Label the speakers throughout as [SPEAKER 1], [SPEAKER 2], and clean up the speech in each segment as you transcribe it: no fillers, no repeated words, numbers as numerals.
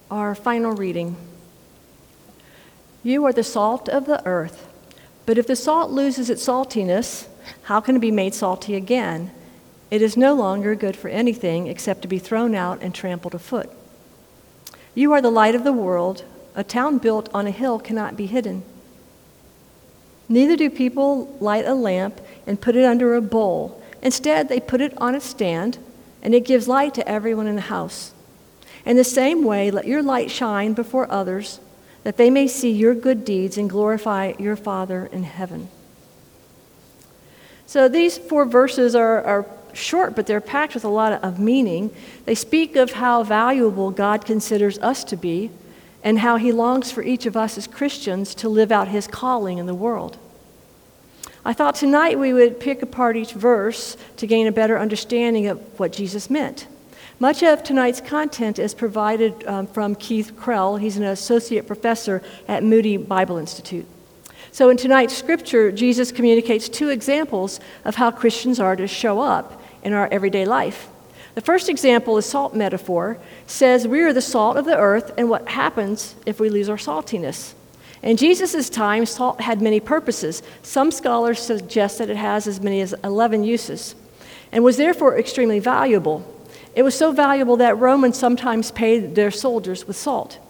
[SPEAKER 1] Our final reading. You are the salt of the earth, but if the salt loses its saltiness, how can it be made salty again? It is no longer good for anything except to be thrown out and trampled afoot. You are the light of the world. A town built on a hill cannot be hidden. Neither do people light a lamp and put it under a bowl. Instead, they put it on a stand, and it gives light to everyone in the house. In the same way, let your light shine before others, that they may see your good deeds and glorify your Father in heaven. So these 4 verses are short, but they're packed with a lot of meaning. They speak of how valuable God considers us to be and how he longs for each of us as Christians to live out his calling in the world. I thought tonight we would pick apart each verse to gain a better understanding of what Jesus meant. Much of tonight's content is provided from Keith Krell. He's an associate professor at Moody Bible Institute. So in tonight's scripture, Jesus communicates 2 examples of how Christians are to show up in our everyday life. The first example, the salt metaphor, says we are the salt of the earth and what happens if we lose our saltiness. In Jesus' time, salt had many purposes. Some scholars suggest that it has as many as 11 uses and was therefore extremely valuable. It was so valuable that Romans sometimes paid their soldiers with salt.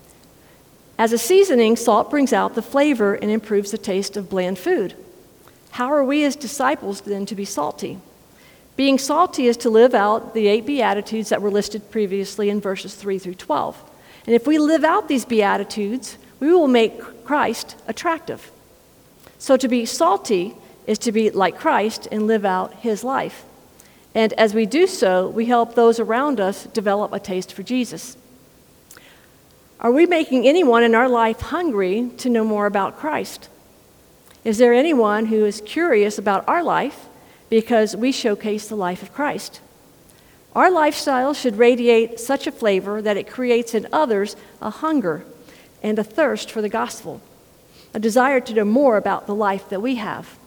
[SPEAKER 1] As a seasoning, salt brings out the flavor and improves the taste of bland food. How are we as disciples then to be salty? Being salty is to live out the 8 Beatitudes that were listed previously in verses 3 through 12. And if we live out these Beatitudes, we will make Christ attractive. So to be salty is to be like Christ and live out his life. And as we do so, we help those around us develop a taste for Jesus. Are we making anyone in our life hungry to know more about Christ? Is there anyone who is curious about our life because we showcase the life of Christ? Our lifestyle should radiate such a flavor that it creates in others a hunger and a thirst for the gospel, a desire to know more about the life that we have.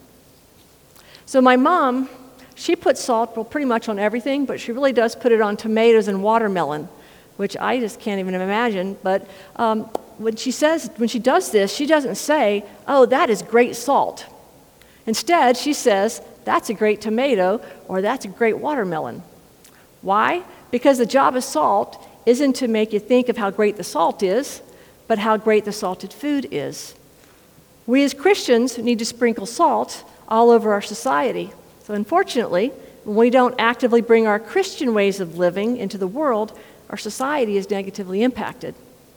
[SPEAKER 1] So my mom, she puts salt pretty much on everything, but she really does put it on tomatoes and watermelon, which I just can't even imagine. But when she does this, she doesn't say, "Oh, that is great salt." Instead, she says, "That's a great tomato," or "That's a great watermelon." Why? Because the job of salt isn't to make you think of how great the salt is, but how great the salted food is. We as Christians need to sprinkle salt all over our society. So unfortunately, when we don't actively bring our Christian ways of living into the world, our society is negatively impacted.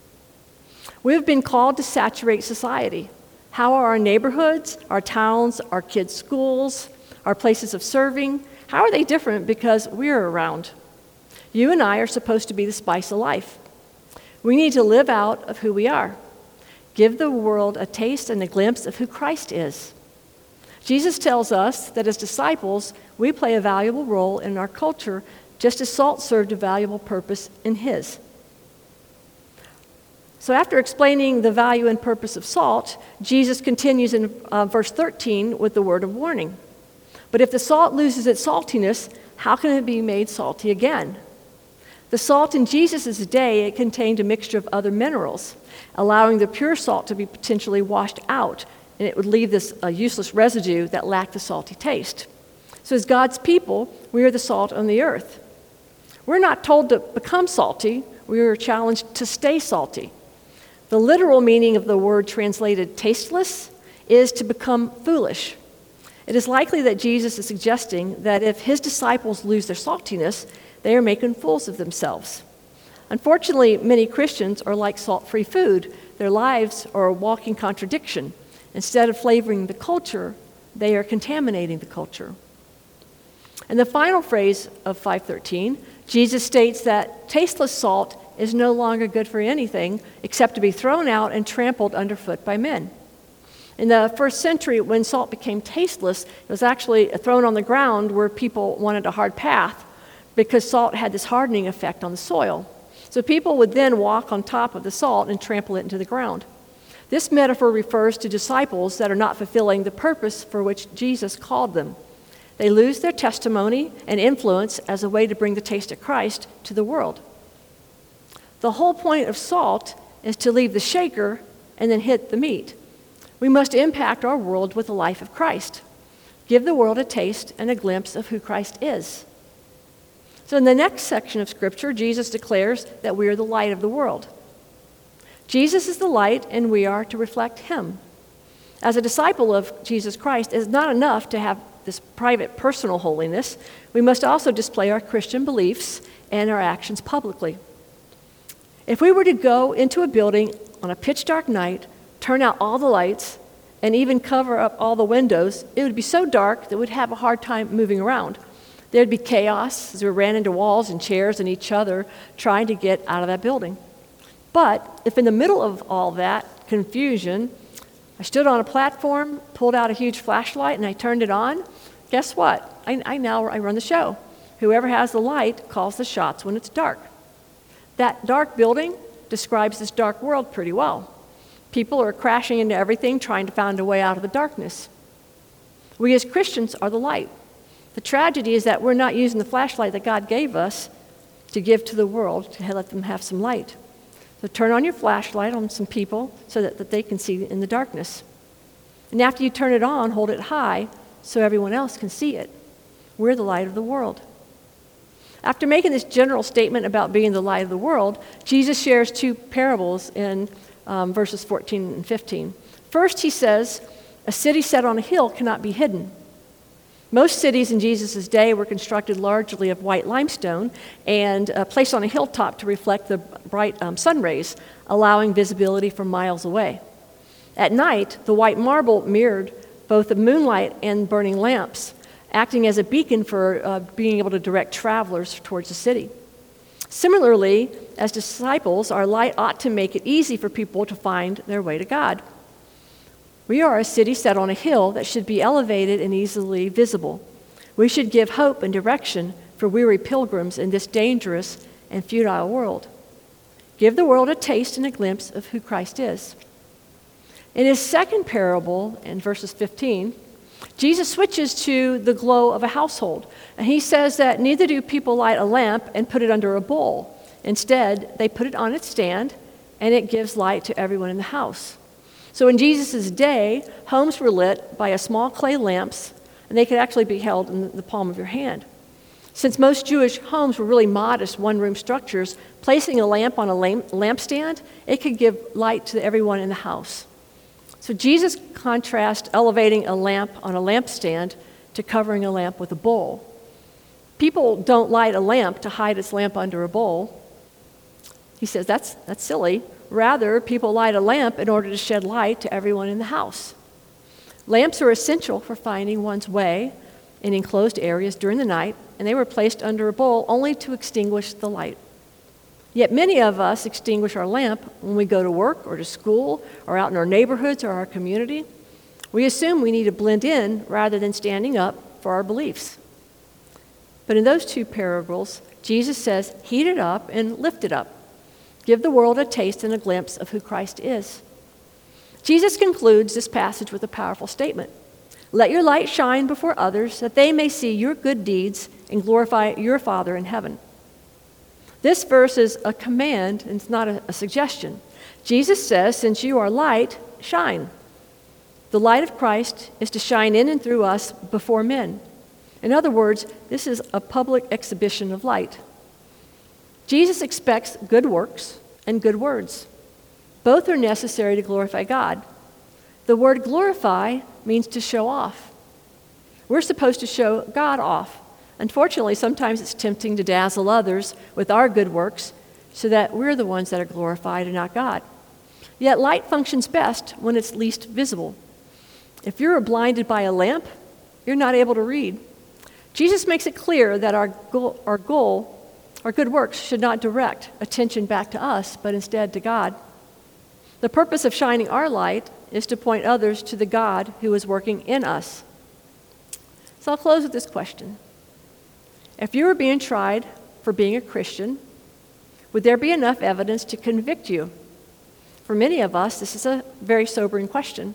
[SPEAKER 1] We have been called to saturate society. How are our neighborhoods, our towns, our kids' schools, our places of serving, how are they different because we're around? You and I are supposed to be the spice of life. We need to live out of who we are. Give the world a taste and a glimpse of who Christ is. Jesus tells us that as disciples, we play a valuable role in our culture, just as salt served a valuable purpose in his. So after explaining the value and purpose of salt, Jesus continues in verse 13 with the word of warning. But if the salt loses its saltiness, how can it be made salty again? The salt in Jesus' day, it contained a mixture of other minerals, allowing the pure salt to be potentially washed out, and it would leave this useless residue that lacked the salty taste. So as God's people, we are the salt on the earth. We're not told to become salty, we are challenged to stay salty. The literal meaning of the word translated tasteless is to become foolish. It is likely that Jesus is suggesting that if his disciples lose their saltiness, they are making fools of themselves. Unfortunately, many Christians are like salt-free food. Their lives are a walking contradiction. Instead of flavoring the culture, they are contaminating the culture. In the final phrase of 5:13, Jesus states that tasteless salt is no longer good for anything except to be thrown out and trampled underfoot by men. In the first century, when salt became tasteless, it was actually thrown on the ground where people wanted a hard path because salt had this hardening effect on the soil. So people would then walk on top of the salt and trample it into the ground. This metaphor refers to disciples that are not fulfilling the purpose for which Jesus called them. They lose their testimony and influence as a way to bring the taste of Christ to the world. The whole point of salt is to leave the shaker and then hit the meat. We must impact our world with the life of Christ. Give the world a taste and a glimpse of who Christ is. So in the next section of Scripture, Jesus declares that we are the light of the world. Jesus is the light, and we are to reflect him. As a disciple of Jesus Christ, it's not enough to have this private, personal holiness. We must also display our Christian beliefs and our actions publicly. If we were to go into a building on a pitch dark night, turn out all the lights, and even cover up all the windows, it would be so dark that we'd have a hard time moving around. There'd be chaos as we ran into walls and chairs and each other trying to get out of that building. But if in the middle of all that confusion, I stood on a platform, pulled out a huge flashlight, and I turned it on, guess what? I run the show. Whoever has the light calls the shots when it's dark. That dark building describes this dark world pretty well. People are crashing into everything, trying to find a way out of the darkness. We as Christians are the light. The tragedy is that we're not using the flashlight that God gave us to give to the world, to let them have some light. So turn on your flashlight on some people so that they can see in the darkness. And after you turn it on, hold it high so everyone else can see it. We're the light of the world. After making this general statement about being the light of the world, Jesus shares two parables in verses 14 and 15. First, he says, a city set on a hill cannot be hidden. Most cities in Jesus' day were constructed largely of white limestone and placed on a hilltop to reflect the bright sun rays, allowing visibility from miles away. At night, the white marble mirrored both the moonlight and burning lamps, acting as a beacon for being able to direct travelers towards the city. Similarly, as disciples, our light ought to make it easy for people to find their way to God. We are a city set on a hill that should be elevated and easily visible. We should give hope and direction for weary pilgrims in this dangerous and futile world. Give the world a taste and a glimpse of who Christ is. In his second parable, in verses 15, Jesus switches to the glow of a household, and he says that neither do people light a lamp and put it under a bowl. Instead, they put it on its stand, and it gives light to everyone in the house. So in Jesus' day, homes were lit by a small clay lamps, and they could actually be held in the palm of your hand. Since most Jewish homes were really modest one-room structures, placing a lamp on a lampstand, it could give light to everyone in the house. So Jesus contrasts elevating a lamp on a lampstand to covering a lamp with a bowl. People don't light a lamp to hide its lamp under a bowl. He says that's silly. Rather, people light a lamp in order to shed light to everyone in the house. Lamps are essential for finding one's way in enclosed areas during the night, and they were placed under a bowl only to extinguish the light. Yet many of us extinguish our lamp when we go to work or to school or out in our neighborhoods or our community. We assume we need to blend in rather than standing up for our beliefs. But in those two parables, Jesus says, heat it up and lift it up. Give the world a taste and a glimpse of who Christ is. Jesus concludes this passage with a powerful statement. Let your light shine before others that they may see your good deeds and glorify your Father in heaven. This verse is a command, and it's not a suggestion. Jesus says, since you are light, shine. The light of Christ is to shine in and through us before men. In other words, this is a public exhibition of light. Jesus expects good works and good words. Both are necessary to glorify God. The word glorify means to show off. We're supposed to show God off. Unfortunately, sometimes it's tempting to dazzle others with our good works so that we're the ones that are glorified and not God. Yet light functions best when it's least visible. If you're blinded by a lamp, you're not able to read. Jesus makes it clear that our good works should not direct attention back to us, but instead to God. The purpose of shining our light is to point others to the God who is working in us. So I'll close with this question. If you were being tried for being a Christian, would there be enough evidence to convict you? For many of us, this is a very sobering question.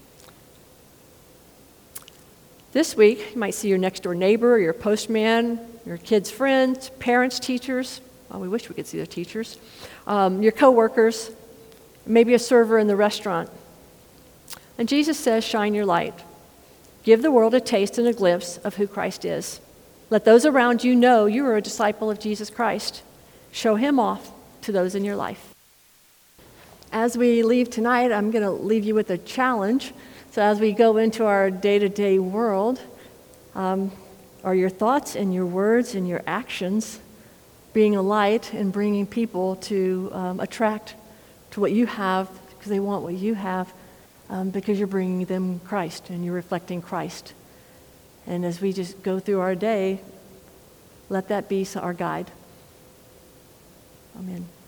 [SPEAKER 1] This week, you might see your next-door neighbor, your postman, your kids' friends, parents, teachers, Well, we wish we could see their teachers. Your coworkers, maybe a server in the restaurant. And Jesus says, shine your light. Give the world a taste and a glimpse of who Christ is. Let those around you know you are a disciple of Jesus Christ. Show him off to those in your life. As we leave tonight, I'm going to leave you with a challenge. So as we go into our day-to-day world, are your thoughts and your words and your actions being a light and bringing people to attract to what you have because they want what you have because you're bringing them Christ and you're reflecting Christ. And as we just go through our day, let that be our guide. Amen.